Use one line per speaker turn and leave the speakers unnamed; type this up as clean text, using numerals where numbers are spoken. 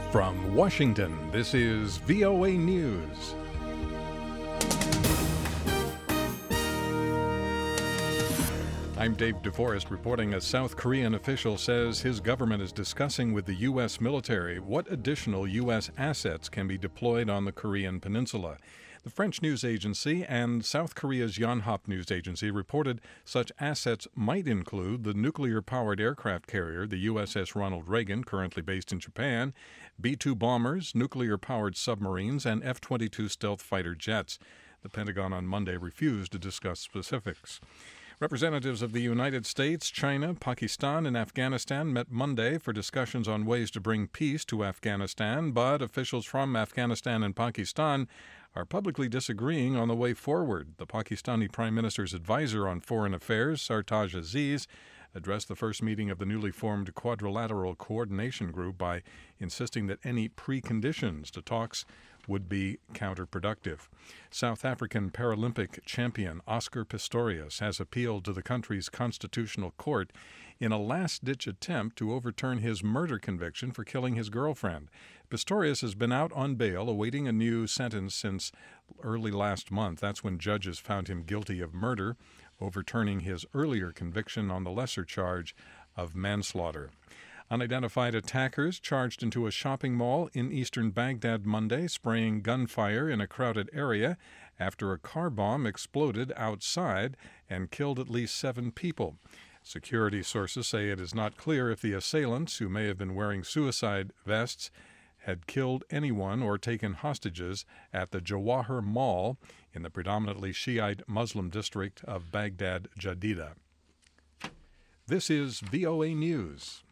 From Washington, this is VOA News. I'm Dave DeForest reporting. A South Korean official says his government is discussing with the U.S. military what additional U.S. assets can be deployed on the Korean peninsula. The French news agency and South Korea's Yonhap news agency reported such assets might include the nuclear-powered aircraft carrier, the USS Ronald Reagan, currently based in Japan, B-2 bombers, nuclear-powered submarines, and F-22 stealth fighter jets. The Pentagon on Monday refused to discuss specifics. Representatives of the United States, China, Pakistan, and Afghanistan met Monday for discussions on ways to bring peace to Afghanistan, but officials from Afghanistan and Pakistan are publicly disagreeing on the way forward. The Pakistani Prime Minister's advisor on foreign affairs, Sartaj Aziz, addressed the first meeting of the newly formed Quadrilateral Coordination Group by insisting that any preconditions to talks would be counterproductive. South African Paralympic champion Oscar Pistorius has appealed to the country's constitutional court in a last-ditch attempt to overturn his murder conviction for killing his girlfriend. Pistorius has been out on bail awaiting a new sentence since early last month. That's when judges found him guilty of murder, overturning his earlier conviction on the lesser charge of manslaughter. Unidentified attackers charged into a shopping mall in eastern Baghdad Monday, spraying gunfire in a crowded area after a car bomb exploded outside and killed at least 7 people. Security sources say it is not clear if the assailants, who may have been wearing suicide vests, had killed anyone or taken hostages at the Jawahir Mall in the predominantly Shiite Muslim district of Baghdad Jadida. This is VOA News.